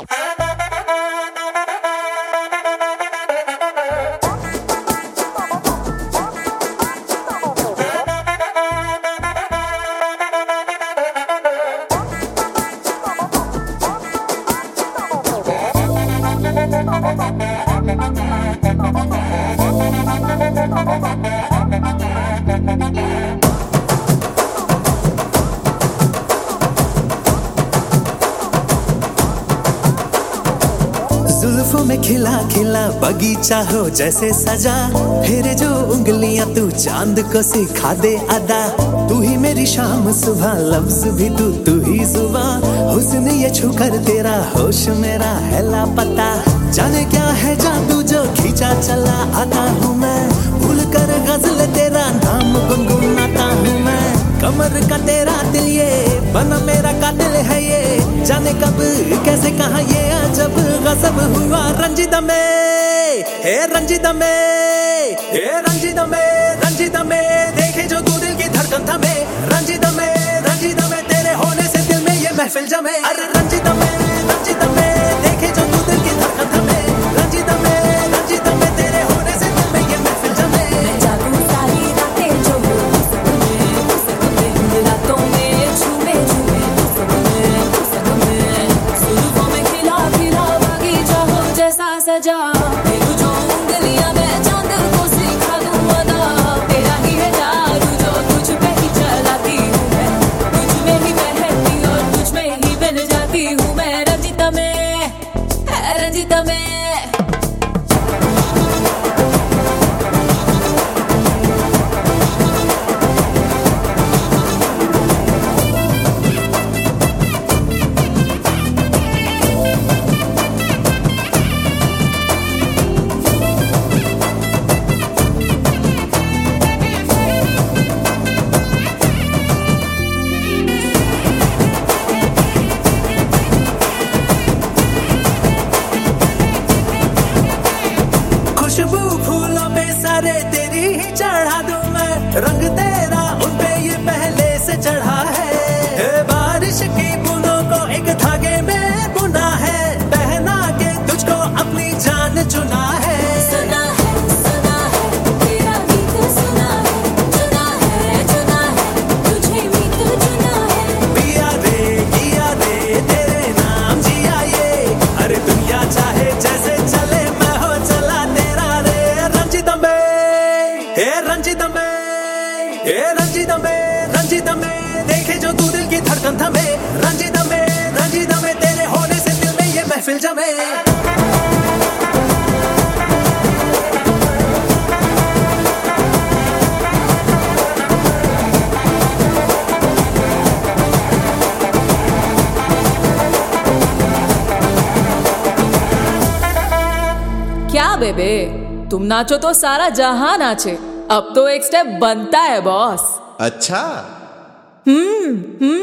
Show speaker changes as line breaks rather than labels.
जुल्फों में खिला खिला बगीचा हो जैसे सजा, फेरे जो उंगलियां तू चांद को सिखा दे अदा। तू ही मेरी शाम सुबह, लफ्ज भी तू ही जुबान। हुस्न ये छूकर तेरा होश मेरा है लापता। जाने क्या है जादू जो खींचा चला आता हूँ मैं, भूल कर गजल तेरा नाम गुनगुनाता हूँ मैं। कमर का तेरा दिल ये बना मेरा कातिल है ये, जाने कब कैसे कहाँ ये अजब गजब हुआ। रंजीदा में हे रंजीदा में, हे रंजीदा में, रंजीदा में देखे जो तू दिल की धड़कन थमे। रंजीदा में तेरे होने से दिल में ये महफिल जमे। अरे रंजीदा में देखे जो तू दिल की धड़कन थमे। रंजीदा में तेरे होने से दिल में ये महफिल जमे।
मैं जागूं सारी रातें जो रातों में झूमे झूमे जुल्फों में खिला खिला बगीचा हो जैसा सजा। तेरू जो उंगलियां मैं चांद को सिखा दूं अदा। तेरा ही है जादू जो तुझ पे ही चलाती हूँ मैं, तुझ में ही बहती और तुझ में ही बन जाती हूँ मैं। रंजीता में
खुशबू फूलों पे सारे तेरी ही चढ़ा दूं मैं। रंग तेरा उन पे ये पहले से चढ़ा है। बारिश की बूंदों को एक धागे में बुना है, पहना के तुझको अपनी जान चुना है।
सुना है तेरा गीत सुना है तुझे भी तो चुना है।
पिया रे तेरे नाम जिया ये, अरे दुनिया चाहे जैसे चले मैं हो चला तेरा रे। रंजीदा में हे रंजीदा में देखे जो तू दिल की धड़कन थमे। रंजीदा में तेरे होने से दिल में ये महफिल जमे।
क्या बेबे, तुम नाचो तो सारा जहां नाचे। अब तो एक स्टेप बनता है बॉस।
अच्छा।